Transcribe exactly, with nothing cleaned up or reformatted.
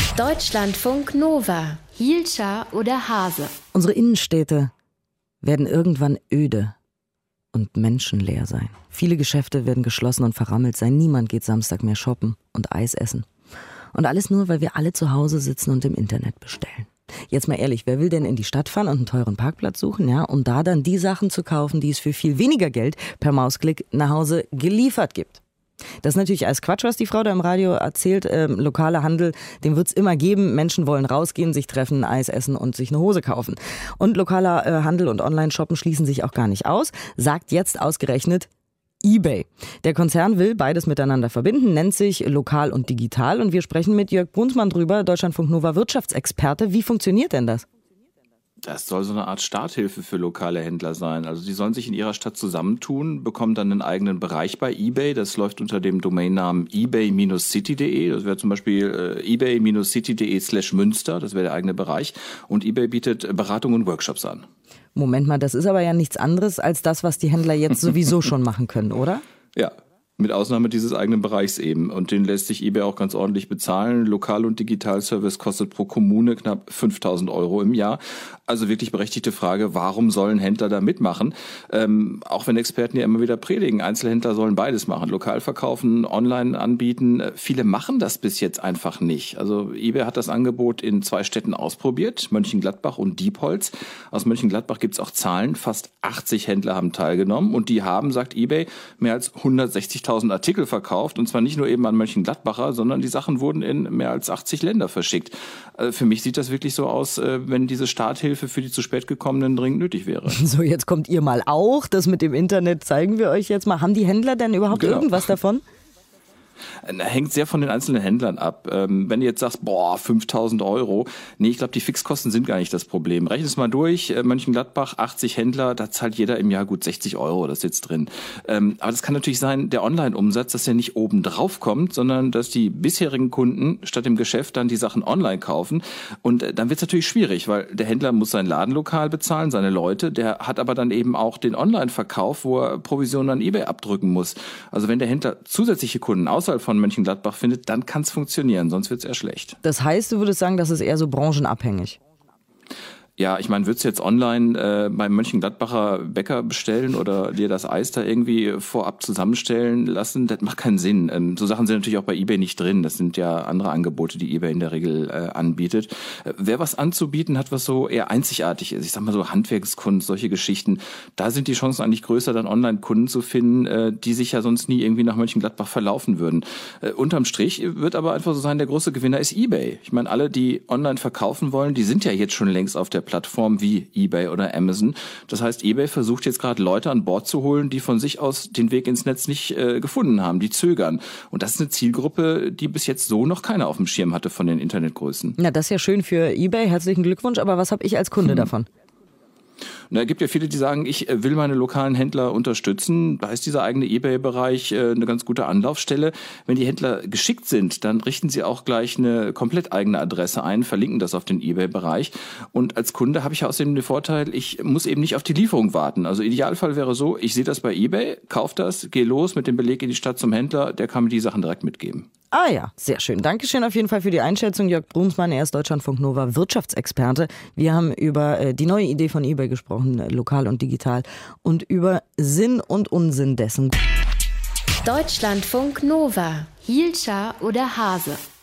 Deutschlandfunk Nova. Hielscher oder Hase? Unsere Innenstädte werden irgendwann öde und menschenleer sein. Viele Geschäfte werden geschlossen und verrammelt sein. Niemand geht Samstag mehr shoppen und Eis essen. Und alles nur, weil wir alle zu Hause sitzen und im Internet bestellen. Jetzt mal ehrlich, wer will denn in die Stadt fahren und einen teuren Parkplatz suchen, ja, um da dann die Sachen zu kaufen, die es für viel weniger Geld per Mausklick nach Hause geliefert gibt? Das ist natürlich alles Quatsch, was die Frau da im Radio erzählt. Ähm, lokaler Handel, den wird es immer geben. Menschen wollen rausgehen, sich treffen, Eis essen und sich eine Hose kaufen. Und lokaler äh, Handel und Online-Shoppen schließen sich auch gar nicht aus, sagt jetzt ausgerechnet eBay. Der Konzern will beides miteinander verbinden, nennt sich lokal und digital. Und wir sprechen mit Jörg Brunsmann drüber, Deutschlandfunk Nova Wirtschaftsexperte. Wie funktioniert denn das? Das soll so eine Art Starthilfe für lokale Händler sein. Also die sollen sich in ihrer Stadt zusammentun, bekommen dann einen eigenen Bereich bei eBay. Das läuft unter dem Domainnamen ebay city punkt de. Das wäre zum Beispiel äh, ebay city punkt de slash Münster. Das wäre der eigene Bereich. Und eBay bietet Beratungen und Workshops an. Moment mal, das ist aber ja nichts anderes als das, was die Händler jetzt sowieso schon machen können, oder? Ja. Mit Ausnahme dieses eigenen Bereichs eben. Und den lässt sich eBay auch ganz ordentlich bezahlen. Lokal- und Digitalservice kostet pro Kommune knapp fünftausend Euro im Jahr. Also wirklich berechtigte Frage, warum sollen Händler da mitmachen? Ähm, auch wenn Experten ja immer wieder predigen, Einzelhändler sollen beides machen. Lokal verkaufen, online anbieten. Viele machen das bis jetzt einfach nicht. Also eBay hat das Angebot in zwei Städten ausprobiert, Mönchengladbach und Diepholz. Aus Mönchengladbach gibt es auch Zahlen. Fast achtzig Händler haben teilgenommen. Und die haben, sagt eBay, mehr als hundertsechzigtausend Artikel verkauft, und zwar nicht nur eben an Mönchengladbacher, sondern die Sachen wurden in mehr als achtzig Länder verschickt. Also für mich sieht das wirklich so aus, wenn diese Starthilfe für die zu spät gekommenen dringend nötig wäre. So, jetzt kommt ihr mal auch. Das mit dem Internet zeigen wir euch jetzt mal. Haben die Händler denn überhaupt genau. irgendwas davon? Hängt sehr von den einzelnen Händlern ab. Ähm, wenn du jetzt sagst, boah, fünftausend Euro, nee, ich glaube, die Fixkosten sind gar nicht das Problem. Rechne es mal durch, äh, Mönchengladbach, achtzig Händler, da zahlt jeder im Jahr gut sechzig Euro, das ist jetzt drin. Ähm, aber das kann natürlich sein, der Online-Umsatz, dass der nicht oben drauf kommt, sondern dass die bisherigen Kunden statt im Geschäft dann die Sachen online kaufen. Und äh, dann wird es natürlich schwierig, weil der Händler muss sein Ladenlokal bezahlen, seine Leute, der hat aber dann eben auch den Online-Verkauf, wo er Provisionen an eBay abdrücken muss. Also wenn der Händler zusätzliche Kunden außerhalb von Mönchengladbach findet, dann kann es funktionieren, sonst wird es eher schlecht. Das heißt, du würdest sagen, das ist eher so branchenabhängig? Ja, ich meine, würdest du jetzt online äh, beim Mönchengladbacher Bäcker bestellen oder dir das Eis da irgendwie vorab zusammenstellen lassen? Das macht keinen Sinn. Ähm, so Sachen sind natürlich auch bei eBay nicht drin. Das sind ja andere Angebote, die eBay in der Regel äh, anbietet. Äh, wer was anzubieten hat, was so eher einzigartig ist, ich sag mal so Handwerkskunst, solche Geschichten, da sind die Chancen eigentlich größer, dann Online-Kunden zu finden, äh, die sich ja sonst nie irgendwie nach Mönchengladbach verlaufen würden. Äh, unterm Strich wird aber einfach so sein, der große Gewinner ist eBay. Ich meine, alle, die online verkaufen wollen, die sind ja jetzt schon längst auf der Plattformen wie eBay oder Amazon. Das heißt, eBay versucht jetzt gerade Leute an Bord zu holen, die von sich aus den Weg ins Netz nicht äh, gefunden haben, die zögern. Und das ist eine Zielgruppe, die bis jetzt so noch keiner auf dem Schirm hatte von den Internetgrößen. Na, das ist ja schön für eBay. Herzlichen Glückwunsch. Aber was habe ich als Kunde hm. davon? Es gibt ja viele, die sagen, ich will meine lokalen Händler unterstützen. Da ist dieser eigene eBay-Bereich eine ganz gute Anlaufstelle. Wenn die Händler geschickt sind, dann richten sie auch gleich eine komplett eigene Adresse ein, verlinken das auf den eBay-Bereich. Und als Kunde habe ich außerdem den Vorteil, ich muss eben nicht auf die Lieferung warten. Also Idealfall wäre so, ich sehe das bei eBay, kaufe das, gehe los mit dem Beleg in die Stadt zum Händler, der kann mir die Sachen direkt mitgeben. Ah ja, sehr schön. Dankeschön auf jeden Fall für die Einschätzung. Jörg Brunsmann, er ist Deutschlandfunk Nova Wirtschaftsexperte. Wir haben über äh, die neue Idee von eBay gesprochen, äh, lokal und digital, und über Sinn und Unsinn dessen. Deutschlandfunk Nova. Hielscher oder Hase?